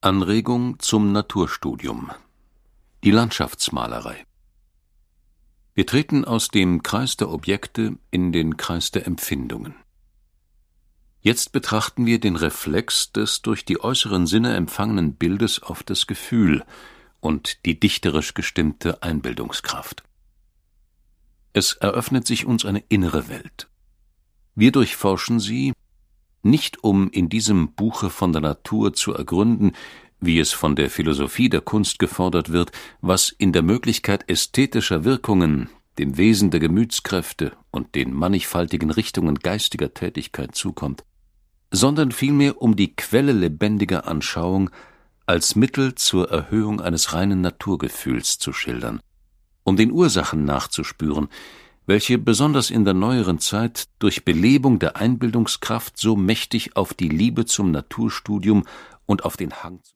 Anregung zum Naturstudium. Die Landschaftsmalerei. Wir treten aus dem Kreis der Objekte in den Kreis der Empfindungen. Jetzt betrachten wir den Reflex des durch die äußeren Sinne empfangenen Bildes auf das Gefühl und die dichterisch gestimmte Einbildungskraft. Es eröffnet sich uns eine innere Welt. Wir durchforschen sie, nicht um in diesem Buche von der Natur zu ergründen, wie es von der Philosophie der Kunst gefordert wird, was in der Möglichkeit ästhetischer Wirkungen, dem Wesen der Gemütskräfte und den mannigfaltigen Richtungen geistiger Tätigkeit zukommt, sondern vielmehr um die Quelle lebendiger Anschauung als Mittel zur Erhöhung eines reinen Naturgefühls zu schildern, um den Ursachen nachzuspüren, welche besonders in der neueren Zeit durch Belebung der Einbildungskraft so mächtig auf die Liebe zum Naturstudium und auf den Hang